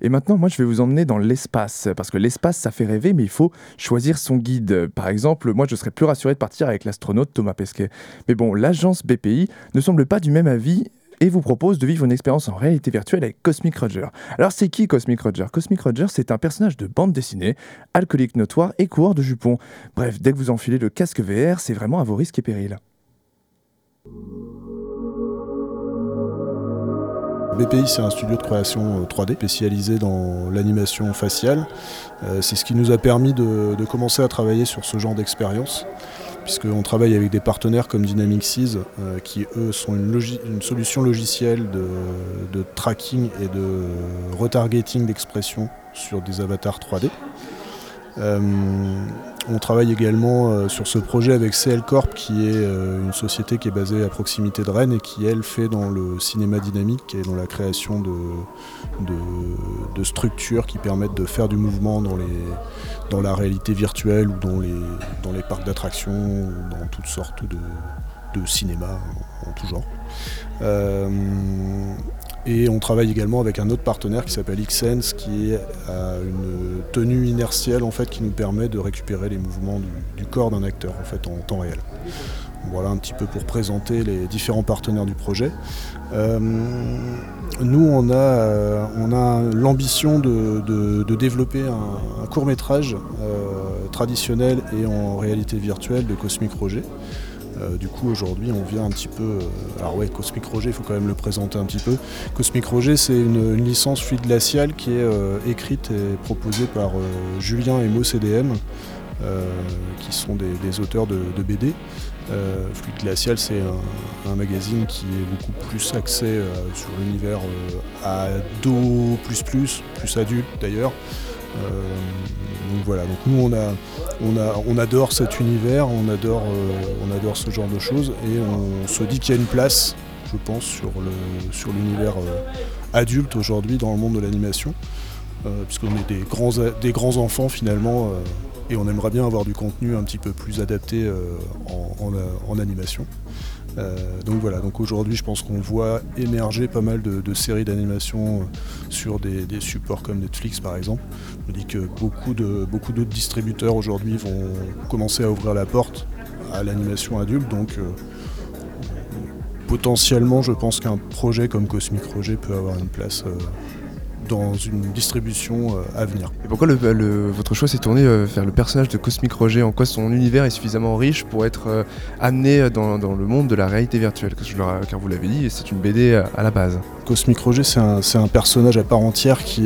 Et maintenant, moi, je vais vous emmener dans l'espace, parce que l'espace, ça fait rêver, mais il faut choisir son guide. Par exemple, moi, je serais plus rassuré de partir avec l'astronaute Thomas Pesquet. Mais bon, l'agence BPI ne semble pas du même avis et vous propose de vivre une expérience en réalité virtuelle avec Cosmic Roger. Alors c'est qui Cosmic Roger ? Cosmic Roger, c'est un personnage de bande dessinée, alcoolique notoire et coureur de jupons. Bref, dès que vous enfilez le casque VR, c'est vraiment à vos risques et périls. BPI, c'est un studio de création 3D spécialisé dans l'animation faciale. C'est ce qui nous a permis de commencer à travailler sur ce genre d'expérience, puisqu'on travaille avec des partenaires comme Dynamicsys, qui eux sont une solution logicielle de tracking et de retargeting d'expression sur des avatars 3D. On travaille également sur ce projet avec CL Corp, qui est une société qui est basée à proximité de Rennes et qui, elle, fait dans le cinéma dynamique et dans la création de structures qui permettent de faire du mouvement dans la réalité virtuelle ou dans les parcs d'attractions ou dans toutes sortes de cinéma en tout genre. Et on travaille également avec un autre partenaire qui s'appelle Xsense, qui a une tenue inertielle en fait, qui nous permet de récupérer les mouvements du corps d'un acteur en fait, en temps réel. Voilà un petit peu pour présenter les différents partenaires du projet. Nous, on a l'ambition de développer un court-métrage traditionnel et en réalité virtuelle de Cosmic Roger. Du coup, aujourd'hui, on vient un petit peu... Alors ouais, Cosmic Roger, il faut quand même le présenter un petit peu. Cosmic Roger, c'est une licence Fluide Glacial qui est écrite et proposée par Julien et Mo CDM, qui sont des auteurs de BD. Fluide Glacial, c'est un magazine qui est beaucoup plus axé sur l'univers ado++, plus adulte d'ailleurs. Donc voilà, donc nous on adore cet univers, on adore ce genre de choses et on se dit qu'il y a une place, je pense, sur l'univers adulte aujourd'hui dans le monde de l'animation, puisqu'on est des grands enfants finalement, et on aimerait bien avoir du contenu un petit peu plus adapté en animation. Donc voilà, donc aujourd'hui je pense qu'on voit émerger pas mal de séries d'animation sur des supports comme Netflix par exemple. Je dis que beaucoup d'autres distributeurs aujourd'hui vont commencer à ouvrir la porte à l'animation adulte, donc potentiellement je pense qu'un projet comme Cosmic Roger peut avoir une place dans une distribution à venir. Et pourquoi votre choix s'est tourné vers le personnage de Cosmic Roger ? En quoi son univers est suffisamment riche pour être amené dans le monde de la réalité virtuelle ? Car vous l'avez dit, c'est une BD à la base. Cosmic Roger, c'est un personnage à part entière qui...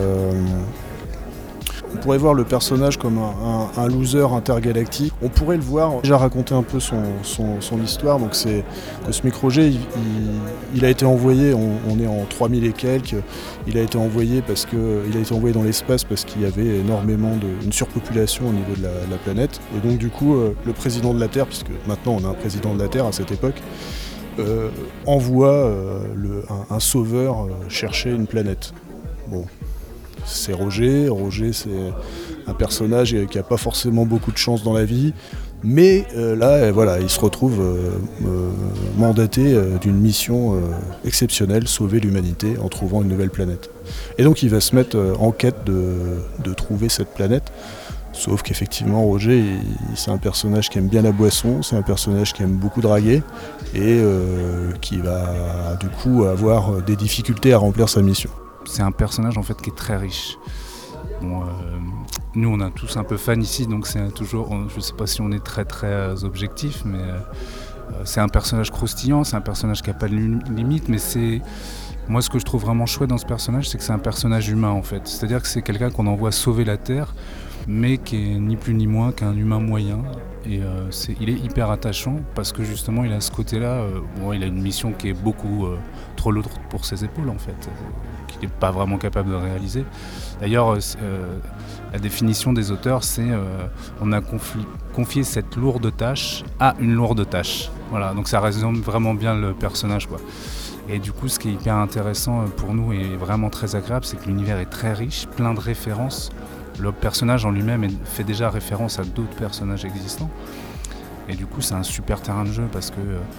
On pourrait voir le personnage comme un loser intergalactique. On pourrait le voir, déjà raconter un peu son histoire. Donc c'est Cosmic Roger, il a été envoyé, on est en 3000 et quelques, il a été envoyé dans l'espace parce qu'il y avait énormément une surpopulation au niveau de la planète. Et donc du coup, le président de la Terre, puisque maintenant on a un président de la Terre à cette époque, envoie un sauveur chercher une planète. Bon. C'est Roger. Roger, c'est un personnage qui n'a pas forcément beaucoup de chance dans la vie, mais là, voilà, il se retrouve mandaté d'une mission exceptionnelle, sauver l'humanité en trouvant une nouvelle planète. Et donc, il va se mettre en quête de trouver cette planète. Sauf qu'effectivement, Roger, c'est un personnage qui aime bien la boisson, c'est un personnage qui aime beaucoup draguer et qui va du coup avoir des difficultés à remplir sa mission. C'est un personnage en fait qui est très riche. Bon, nous on est tous un peu fans ici, donc c'est toujours, je ne sais pas si on est très objectif, mais c'est un personnage croustillant, c'est un personnage qui n'a pas de limite, mais moi ce que je trouve vraiment chouette dans ce personnage, c'est que c'est un personnage humain en fait. C'est-à-dire que c'est quelqu'un qu'on envoie sauver la Terre, mais qui est ni plus ni moins qu'un humain moyen. Et il est hyper attachant parce que justement il a ce côté-là, il a une mission qui est beaucoup trop lourde pour ses épaules en fait, qu'il n'est pas vraiment capable de réaliser. D'ailleurs, la définition des auteurs, c'est on a confié cette lourde tâche à une lourde tâche. Voilà, donc ça résume vraiment bien le personnage, quoi. Et du coup, ce qui est hyper intéressant pour nous et vraiment très agréable, c'est que l'univers est très riche, plein de références. Le personnage en lui-même fait déjà référence à d'autres personnages existants. Et du coup, c'est un super terrain de jeu parce que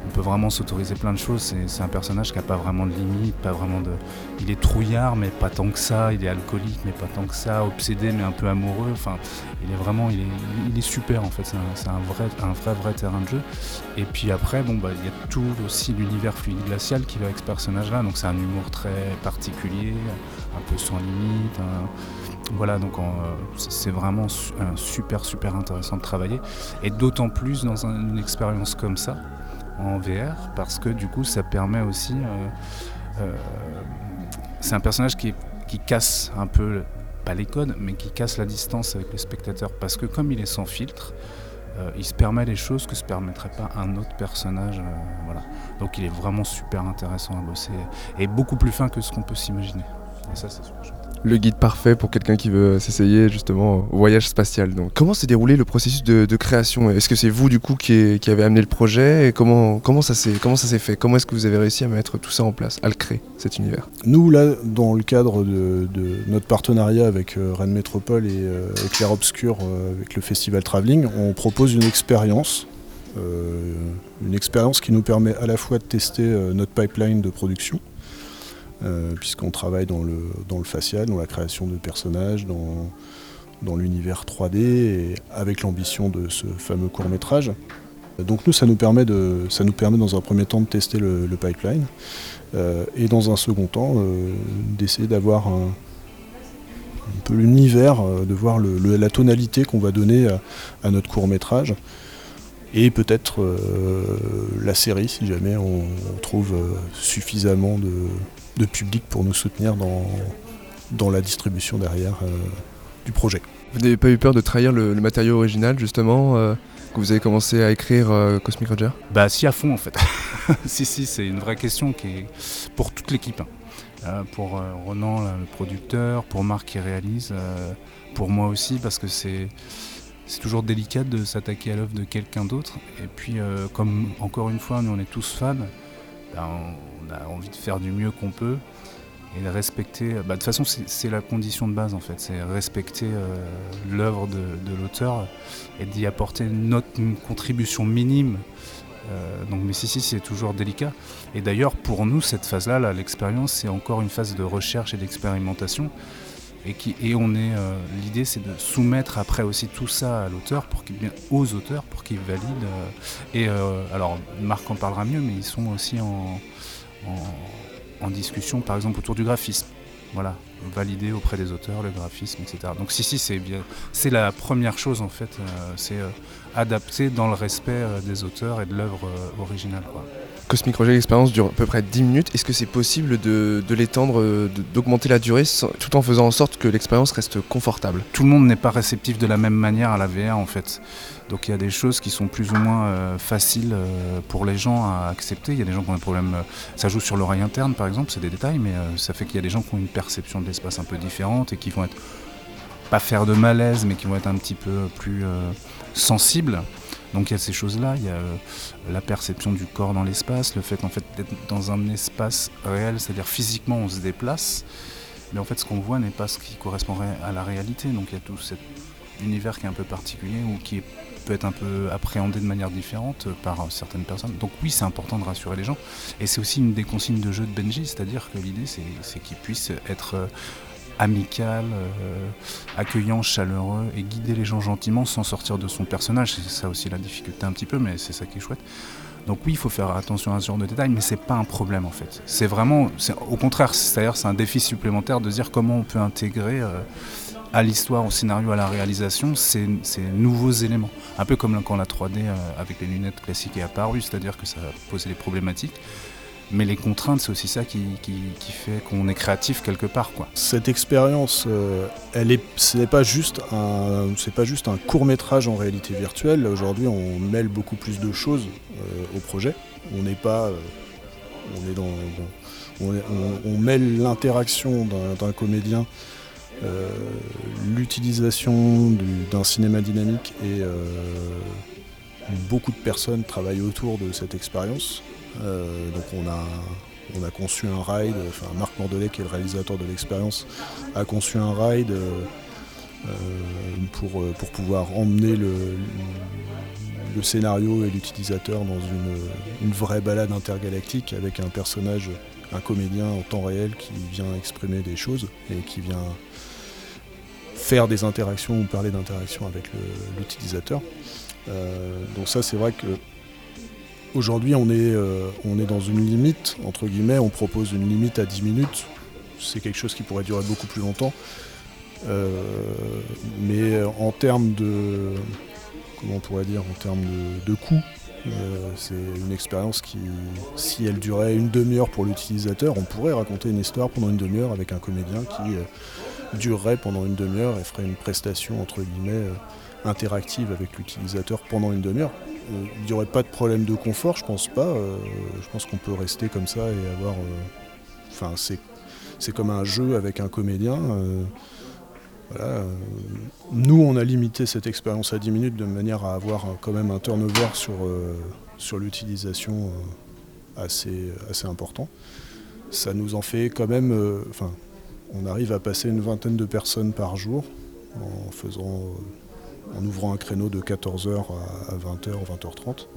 on peut vraiment s'autoriser plein de choses. C'est un personnage qui n'a pas vraiment de limite, il est trouillard mais pas tant que ça, il est alcoolique mais pas tant que ça, obsédé mais un peu amoureux. Enfin, il est super en fait. C'est un vrai terrain de jeu. Et puis après, il y a tout aussi l'univers fluide glacial qui va avec ce personnage-là. Donc c'est un humour très particulier, un peu sans limite. Voilà, donc c'est vraiment super intéressant de travailler. Et d'autant plus dans une expérience comme ça, en VR, parce que du coup ça permet aussi... c'est un personnage qui casse un peu, pas les codes, mais qui casse la distance avec le spectateur. Parce que comme il est sans filtre, il se permet des choses que se permettrait pas un autre personnage. Voilà. Donc il est vraiment super intéressant à bosser et beaucoup plus fin que ce qu'on peut s'imaginer. Et ça, c'est super chouette. Le guide parfait pour quelqu'un qui veut s'essayer justement au voyage spatial. Donc, comment s'est déroulé le processus de création? Est-ce que c'est vous du coup qui avez amené le projet et comment ça s'est fait? Comment est-ce que vous avez réussi à mettre tout ça en place, à le créer, cet univers? Nous là, dans le cadre de notre partenariat avec Rennes Métropole et Clair Obscur, avec le Festival Travelling, on propose une expérience qui nous permet à la fois de tester notre pipeline de production, puisqu'on travaille dans le facial, dans la création de personnages, dans l'univers 3D, et avec l'ambition de ce fameux court-métrage. Donc nous, ça nous permet dans un premier temps de tester le pipeline, et dans un second temps d'essayer d'avoir un peu l'univers, de voir la tonalité qu'on va donner à notre court-métrage, et peut-être la série, si jamais on trouve suffisamment de public pour nous soutenir dans la distribution derrière du projet. Vous n'avez pas eu peur de trahir le matériau original justement que vous avez commencé à écrire Cosmic Roger? Si, à fond en fait. si, c'est une vraie question qui est pour toute l'équipe. Pour Ronan, le producteur, pour Marc qui réalise, pour moi aussi, parce que c'est toujours délicat de s'attaquer à l'œuvre de quelqu'un d'autre. Et puis, comme encore une fois, nous on est tous fans, on a envie de faire du mieux qu'on peut et de respecter. De toute façon, c'est la condition de base en fait, c'est respecter l'œuvre de l'auteur et d'y apporter notre contribution minime. Mais si, c'est toujours délicat. Et d'ailleurs, pour nous, cette phase-là, l'expérience, c'est encore une phase de recherche et d'expérimentation. L'idée, c'est de soumettre après aussi tout ça à l'auteur, aux auteurs, pour qu'ils valident. Alors, Marc en parlera mieux, mais ils sont aussi en discussion, par exemple, autour du graphisme. Voilà, valider auprès des auteurs le graphisme, etc. Donc si, c'est la première chose en fait, c'est adapter dans le respect des auteurs et de l'œuvre originale, quoi. Cosmic Roger, l'expérience dure à peu près 10 minutes. Est-ce que c'est possible de l'étendre, d'augmenter la durée tout en faisant en sorte que l'expérience reste confortable? Tout le monde n'est pas réceptif de la même manière à la VR en fait. Donc il y a des choses qui sont plus ou moins faciles pour les gens à accepter. Il y a des gens qui ont des problèmes, ça joue sur l'oreille interne par exemple, c'est des détails, mais ça fait qu'il y a des gens qui ont une perception de l'espace un peu différente et qui vont être, pas faire de malaise, mais qui vont être un petit peu plus sensibles. Donc il y a ces choses-là, il y a la perception du corps dans l'espace, le fait en fait d'être dans un espace réel, c'est-à-dire physiquement on se déplace, mais en fait ce qu'on voit n'est pas ce qui correspondrait à la réalité. Donc il y a tout cet univers qui est un peu particulier ou qui peut être un peu appréhendé de manière différente par certaines personnes. Donc oui, c'est important de rassurer les gens. Et c'est aussi une des consignes de jeu de Benji, c'est-à-dire que l'idée c'est qu'il puisse être amical, accueillant, chaleureux et guider les gens gentiment sans sortir de son personnage. C'est ça aussi la difficulté un petit peu, mais c'est ça qui est chouette. Donc oui, il faut faire attention à ce genre de détails, mais c'est pas un problème en fait. Au contraire, c'est-à-dire c'est un défi supplémentaire de dire comment on peut intégrer à l'histoire, au scénario, à la réalisation, ces nouveaux éléments. Un peu comme quand la 3D avec les lunettes classiques est apparue, c'est-à-dire que ça a posé des problématiques. Mais les contraintes, c'est aussi ça qui fait qu'on est créatif quelque part, quoi. Cette expérience, c'est pas juste un court-métrage en réalité virtuelle. Aujourd'hui, on mêle beaucoup plus de choses au projet. On mêle l'interaction d'un comédien, l'utilisation d'un cinéma dynamique et beaucoup de personnes travaillent autour de cette expérience. Donc on a conçu un ride, Marc Mordelet qui est le réalisateur de l'expérience a conçu un ride pour pouvoir emmener le scénario et l'utilisateur dans une vraie balade intergalactique avec un personnage, un comédien en temps réel qui vient exprimer des choses et qui vient faire des interactions ou parler d'interactions avec l'utilisateur. Donc ça, c'est vrai que aujourd'hui on est dans une limite, entre guillemets, on propose une limite à 10 minutes. C'est quelque chose qui pourrait durer beaucoup plus longtemps. Mais en termes de... Comment on pourrait dire, en termes de coût, c'est une expérience qui, si elle durait une demi-heure pour l'utilisateur, on pourrait raconter une histoire pendant une demi-heure avec un comédien qui durerait pendant une demi-heure et ferait une prestation, entre guillemets, interactive avec l'utilisateur pendant une demi-heure. Il n'y aurait pas de problème de confort, je pense pas. Je pense qu'on peut rester comme ça et avoir... c'est comme un jeu avec un comédien. Voilà. Nous, on a limité cette expérience à 10 minutes de manière à avoir quand même un turnover sur l'utilisation assez important. Ça nous en fait quand même... on arrive à passer une vingtaine de personnes par jour en ouvrant un créneau de 14h à 20h ou 20h30.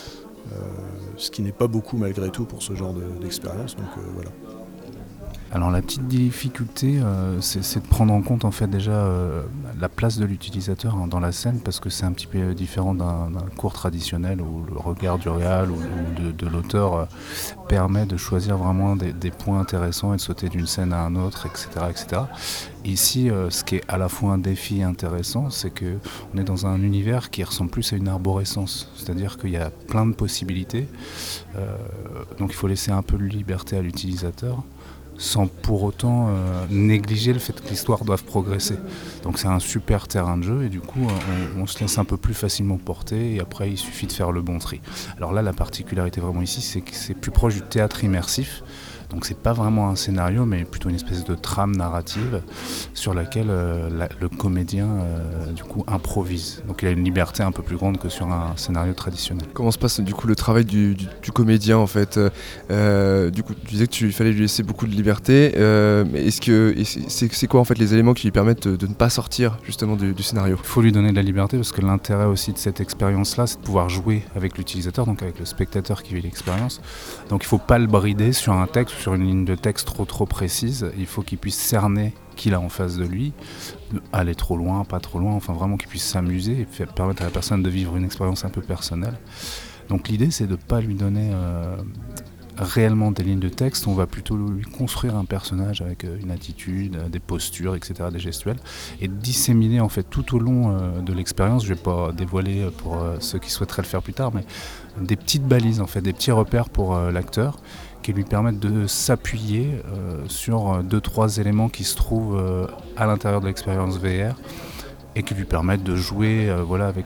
Ce qui n'est pas beaucoup malgré tout pour ce genre d'expérience. Donc voilà. Alors la petite difficulté, c'est de prendre en compte en fait déjà la place de l'utilisateur dans la scène, parce que c'est un petit peu différent d'un cours traditionnel où le regard du réal ou de l'auteur permet de choisir vraiment des points intéressants et de sauter d'une scène à un autre, etc. etc. Ici, ce qui est à la fois un défi intéressant, c'est qu'on est dans un univers qui ressemble plus à une arborescence, c'est-à-dire qu'il y a plein de possibilités, donc il faut laisser un peu de liberté à l'utilisateur, sans pour autant négliger le fait que l'histoire doive progresser. Donc c'est un super terrain de jeu et du coup on se laisse un peu plus facilement porter et après il suffit de faire le bon tri. Alors là la particularité vraiment ici c'est que c'est plus proche du théâtre immersif. Donc c'est pas vraiment un scénario mais plutôt une espèce de trame narrative sur laquelle le comédien du coup improvise. Donc il a une liberté un peu plus grande que sur un scénario traditionnel. Comment se passe du coup le travail du comédien en fait du coup tu disais qu'il fallait lui laisser beaucoup de liberté, mais c'est quoi en fait les éléments qui lui permettent de ne pas sortir justement du scénario? Il faut lui donner de la liberté parce que l'intérêt aussi de cette expérience-là c'est de pouvoir jouer avec l'utilisateur, donc avec le spectateur qui vit l'expérience. Donc il ne faut pas le brider sur un texte, sur une ligne de texte trop précise. Il faut qu'il puisse cerner qu'il a en face de lui, aller trop loin, pas trop loin, enfin vraiment qu'il puisse s'amuser et permettre à la personne de vivre une expérience un peu personnelle. Donc l'idée c'est de ne pas lui donner réellement des lignes de texte, on va plutôt lui construire un personnage avec une attitude, des postures, etc., des gestuels, et disséminer en fait tout au long de l'expérience, je ne vais pas dévoiler pour ceux qui souhaiteraient le faire plus tard, mais des petites balises, en fait, des petits repères pour l'acteur, qui lui permettent de s'appuyer sur 2-3 éléments qui se trouvent à l'intérieur de l'expérience VR et qui lui permettent de jouer avec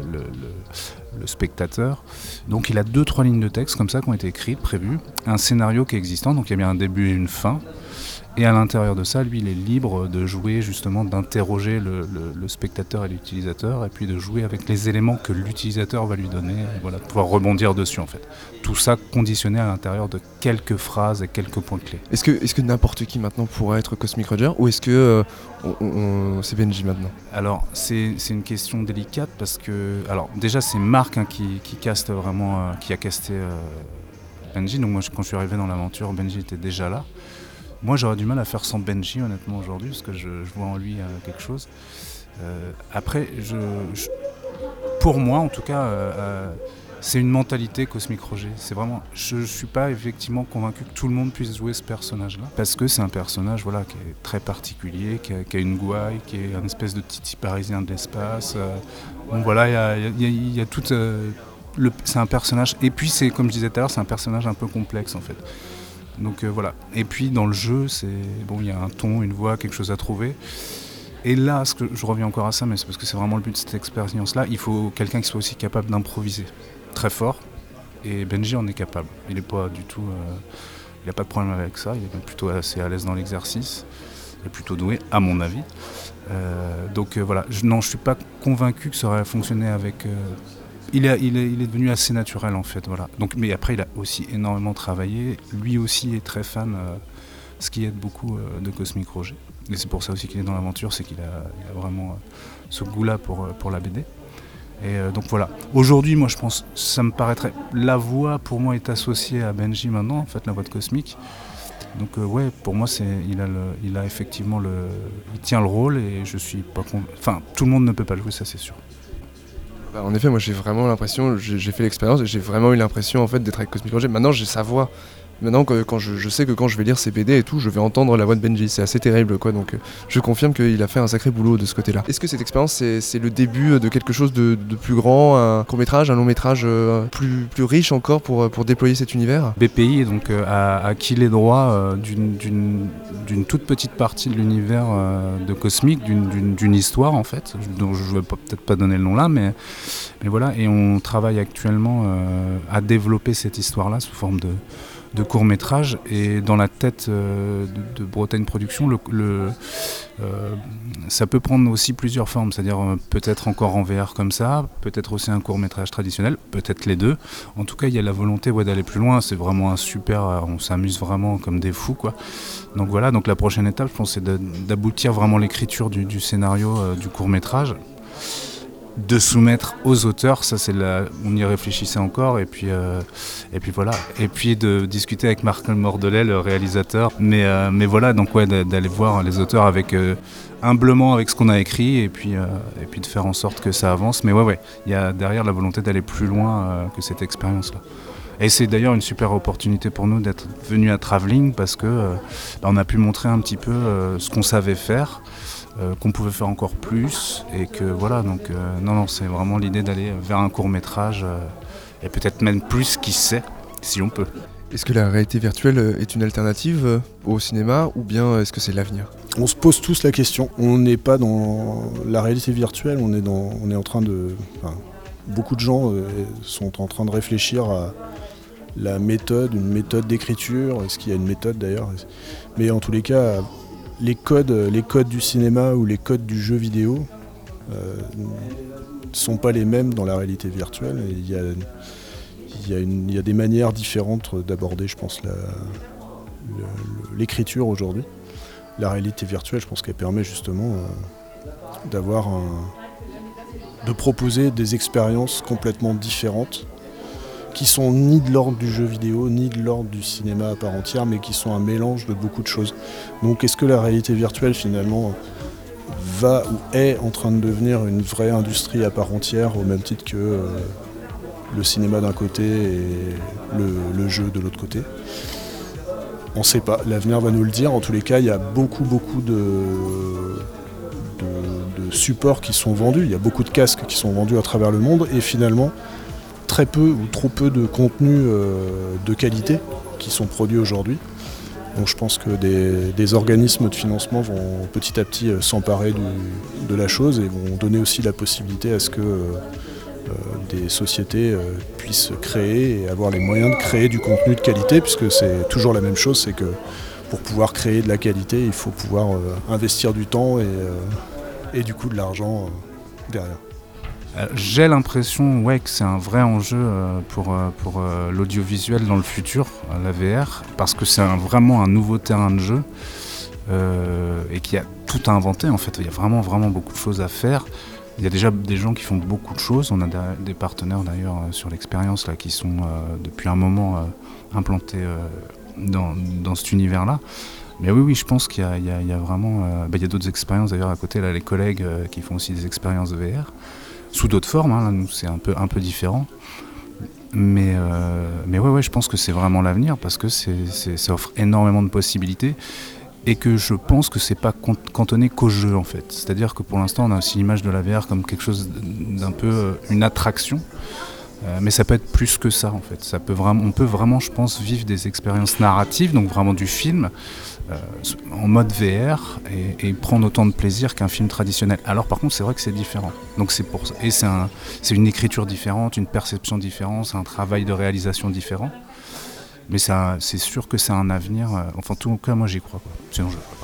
le spectateur. Donc il a 2-3 lignes de texte comme ça qui ont été écrites, prévues, un scénario qui est existant, donc il y a bien un début et une fin. Et à l'intérieur de ça, lui, il est libre de jouer, justement, d'interroger le spectateur et l'utilisateur, et puis de jouer avec les éléments que l'utilisateur va lui donner, et voilà, de pouvoir rebondir dessus, en fait. Tout ça conditionné à l'intérieur de quelques phrases et quelques points clés. Est-ce que n'importe qui maintenant pourrait être Cosmic Roger, ou est-ce que c'est Benji maintenant? Alors, c'est une question délicate, parce que... Alors, déjà, c'est Marc qui caste vraiment, qui a casté Benji. Donc moi, quand je suis arrivé dans l'aventure, Benji était déjà là. Moi, j'aurais du mal à faire sans Benji, honnêtement, aujourd'hui, parce que je vois en lui quelque chose. Après, pour moi, en tout cas, c'est une mentalité Cosmic Roger. C'est vraiment, je ne suis pas effectivement convaincu que tout le monde puisse jouer ce personnage-là, parce que c'est un personnage qui est très particulier, qui a une gouaille, qui est un espèce de titi parisien de l'espace. Bon, voilà, il y a tout... c'est un personnage... Et puis, comme je disais tout à l'heure, c'est un personnage un peu complexe, en fait. Donc voilà. Et puis dans le jeu, il y a un ton, une voix, quelque chose à trouver. Et là, je reviens encore à ça, mais c'est parce que c'est vraiment le but de cette expérience-là, il faut quelqu'un qui soit aussi capable d'improviser très fort. Et Benji en est capable. Il n'est pas du tout... il n'a pas de problème avec ça, il est même plutôt assez à l'aise dans l'exercice. Il est plutôt doué, à mon avis. Donc voilà. Je ne suis pas convaincu que ça aurait fonctionné avec... Il est devenu assez naturel en fait, voilà. Donc, mais après il a aussi énormément travaillé, lui aussi est très fan, ce qui aide beaucoup de Cosmic Roger. Et c'est pour ça aussi qu'il est dans l'aventure, c'est qu'il a vraiment ce goût-là pour la BD. Et donc voilà. Aujourd'hui, moi je pense, ça me paraîtrait, la voix pour moi est associée à Benji maintenant, en fait, la voix de Cosmic. Donc ouais, pour moi il a effectivement il tient le rôle et je suis pas enfin tout le monde ne peut pas le jouer, ça c'est sûr. Bah, en effet, moi j'ai vraiment l'impression, j'ai fait l'expérience et j'ai vraiment eu l'impression en fait d'être avec Cosmic Roger. Maintenant j'ai sa voix. Maintenant, quand je sais que quand je vais lire ses BD et tout, je vais entendre la voix de Benji. C'est assez terrible, quoi. Donc, je confirme qu'il a fait un sacré boulot de ce côté-là. Est-ce que cette expérience, c'est le début de quelque chose de plus grand, un court-métrage, un long-métrage plus riche encore pour déployer cet univers ? BPI donc, a acquis les droits d'une toute petite partie de l'univers de Cosmic, d'une histoire, en fait, dont je ne vais peut-être pas donner le nom là, mais voilà. Et on travaille actuellement à développer cette histoire-là sous forme de court-métrage, et dans la tête de Bretagne Productions, ça peut prendre aussi plusieurs formes, c'est-à-dire peut-être encore en VR comme ça, peut-être aussi un court-métrage traditionnel, peut-être les deux. En tout cas, il y a la volonté d'aller plus loin, c'est vraiment un super, on s'amuse vraiment comme des fous, quoi. Donc voilà, donc la prochaine étape, je pense, c'est d'aboutir vraiment l'écriture du scénario du court-métrage, de soumettre aux auteurs, ça on y réfléchissait encore, et puis voilà, et puis de discuter avec Marc Mordelet, le réalisateur, mais voilà, donc ouais, d'aller voir les auteurs avec humblement avec ce qu'on a écrit, et puis de faire en sorte que ça avance, mais ouais, il y a derrière la volonté d'aller plus loin que cette expérience-là. Et c'est d'ailleurs une super opportunité pour nous d'être venus à Travelling, parce que on a pu montrer un petit peu ce qu'on savait faire, qu'on pouvait faire encore plus, et que voilà, donc non, c'est vraiment l'idée d'aller vers un court-métrage, et peut-être même plus, qui sait, si on peut. Est-ce que la réalité virtuelle est une alternative au cinéma, ou bien est-ce que c'est l'avenir ? On se pose tous la question. On n'est pas dans la réalité virtuelle, on est en train de... Enfin, beaucoup de gens sont en train de réfléchir à une méthode d'écriture. Est-ce qu'il y a une méthode d'ailleurs ? Mais en tous les cas, les codes du cinéma ou les codes du jeu vidéo ne sont pas les mêmes dans la réalité virtuelle. Et il y a des manières différentes d'aborder, je pense, l'écriture aujourd'hui. La réalité virtuelle, je pense qu'elle permet justement de proposer des expériences complètement différentes, qui sont ni de l'ordre du jeu vidéo, ni de l'ordre du cinéma à part entière, mais qui sont un mélange de beaucoup de choses. Donc est-ce que la réalité virtuelle finalement va ou est en train de devenir une vraie industrie à part entière, au même titre que le cinéma d'un côté et le jeu de l'autre côté ? On ne sait pas, l'avenir va nous le dire. En tous les cas, il y a beaucoup de supports qui sont vendus, il y a beaucoup de casques qui sont vendus à travers le monde, et finalement très peu ou trop peu de contenus de qualité qui sont produits aujourd'hui. Donc je pense que des organismes de financement vont petit à petit s'emparer de la chose, et vont donner aussi la possibilité à ce que des sociétés puissent créer et avoir les moyens de créer du contenu de qualité, puisque c'est toujours la même chose, c'est que pour pouvoir créer de la qualité, il faut pouvoir investir du temps et du coup de l'argent derrière. J'ai l'impression que c'est un vrai enjeu pour l'audiovisuel dans le futur, la VR, parce que c'est vraiment un nouveau terrain de jeu et qui a tout à inventer. En fait, il y a vraiment beaucoup de choses à faire. Il y a déjà des gens qui font beaucoup de choses. On a des partenaires d'ailleurs sur l'expérience là, qui sont depuis un moment implantés dans cet univers-là. Mais oui, je pense qu'il y a vraiment... il y a d'autres expériences d'ailleurs à côté, là, les collègues qui font aussi des expériences de VR. Sous d'autres formes, là, nous c'est un peu différent. Mais ouais, je pense que c'est vraiment l'avenir, parce que ça offre énormément de possibilités, et que je pense que c'est pas cantonné qu'au jeu en fait. C'est-à-dire que pour l'instant on a aussi l'image de la VR comme quelque chose d'un peu une attraction, mais ça peut être plus que ça en fait. On peut vraiment, je pense, vivre des expériences narratives, donc vraiment du film, en mode VR, et prendre autant de plaisir qu'un film traditionnel. Alors par contre c'est vrai que c'est différent, donc c'est pour ça. Et c'est une écriture différente, une perception différente, un travail de réalisation différent, mais c'est sûr que c'est un avenir, enfin en tout cas moi j'y crois, quoi. Sinon je ne le crois pas.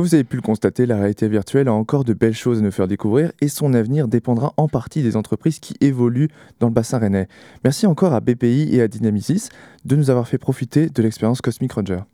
Comme vous avez pu le constater, la réalité virtuelle a encore de belles choses à nous faire découvrir et son avenir dépendra en partie des entreprises qui évoluent dans le bassin rennais. Merci encore à BPI et à Dynamicis de nous avoir fait profiter de l'expérience Cosmic Ranger.